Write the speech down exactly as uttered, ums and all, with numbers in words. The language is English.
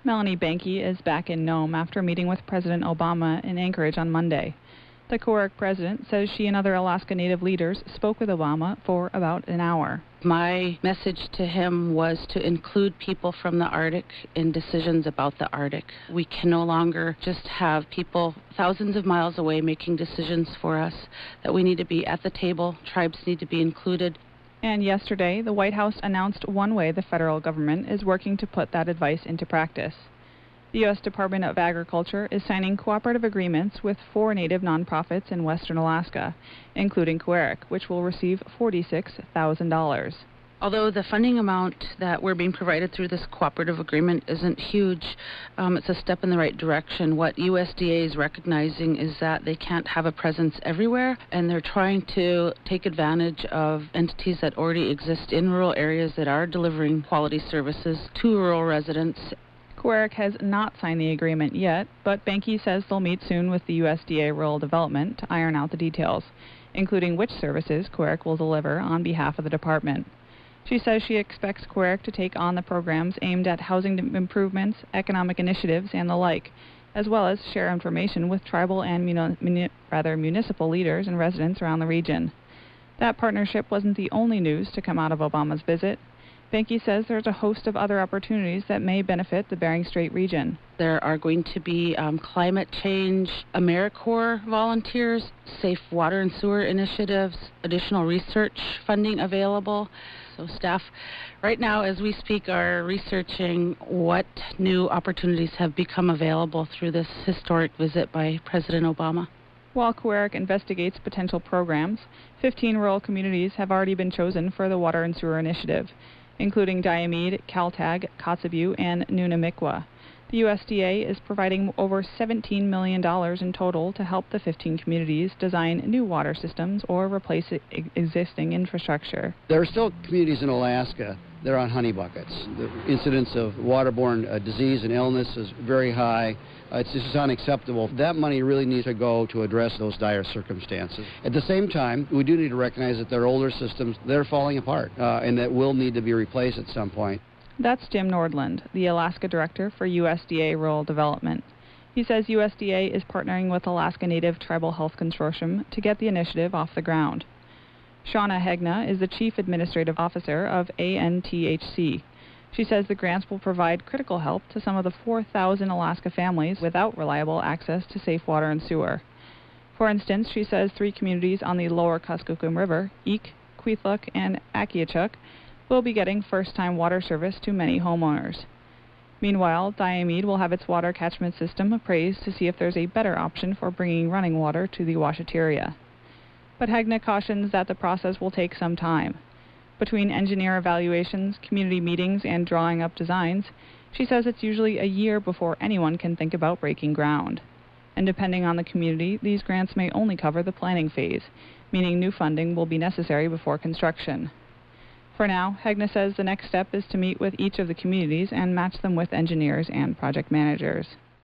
Melanie Banky is back in Nome after meeting with President Obama in Anchorage on Monday. The C O E R C president says she and other Alaska Native leaders spoke with Obama for about an hour. My message to him was to include people from the Arctic in decisions about the Arctic. We can no longer just have people thousands of miles away making decisions for us, that we need to be at the table, tribes need to be included. And yesterday, the White House announced one way the federal government is working to put that advice into practice. The U S Department of Agriculture is signing cooperative agreements with four Native nonprofits in western Alaska, including C O E R C, which will receive forty-six thousand dollars. Although the funding amount that we're being provided through this cooperative agreement isn't huge, um, it's a step in the right direction. What U S D A is recognizing is that they can't have a presence everywhere, and they're trying to take advantage of entities that already exist in rural areas that are delivering quality services to rural residents. C O E R C has not signed the agreement yet, but Banky says they'll meet soon with the U S D A Rural Development to iron out the details, including which services C O E R C will deliver on behalf of the department. She says she expects C O E R C to take on the programs aimed at housing improvements, economic initiatives, and the like, as well as share information with tribal and muni- muni- rather municipal leaders and residents around the region. That partnership wasn't the only news to come out of Obama's visit. Banky says there's a host of other opportunities that may benefit the Bering Strait region. There are going to be um, climate change, AmeriCorps volunteers, safe water and sewer initiatives, additional research funding available. So staff right now as we speak are researching what new opportunities have become available through this historic visit by President Obama. While C O E R C investigates potential programs, fifteen rural communities have already been chosen for the Water and Sewer Initiative, including Diomede, Kaltag, Kotzebue, and Nunamikwa. The U S D A is providing over seventeen million dollars in total to help the fifteen communities design new water systems or replace e- existing infrastructure. There are still communities in Alaska that are on honey buckets. The incidence of waterborne uh, disease and illness is very high. Uh, it's just unacceptable. That money really needs to go to address those dire circumstances. At the same time, we do need to recognize that there are older systems that are falling apart uh, and that will need to be replaced at some point. That's Jim Nordland, the Alaska Director for U S D A Rural Development. He says U S D A is partnering with Alaska Native Tribal Health Consortium to get the initiative off the ground. Shauna Hegna is the Chief Administrative Officer of A N T H C. She says the grants will provide critical help to some of the four thousand Alaska families without reliable access to safe water and sewer. For instance, she says three communities on the lower Kuskokwim River, Eek, Kwethluk, and Akiachuk, will be getting first-time water service to many homeowners. Meanwhile, Diomede will have its water catchment system appraised to see if there's a better option for bringing running water to the Washateria. But Hegna cautions that the process will take some time. Between engineer evaluations, community meetings, and drawing up designs, she says it's usually a year before anyone can think about breaking ground. And depending on the community, these grants may only cover the planning phase, meaning new funding will be necessary before construction. For now, Hegna says the next step is to meet with each of the communities and match them with engineers and project managers.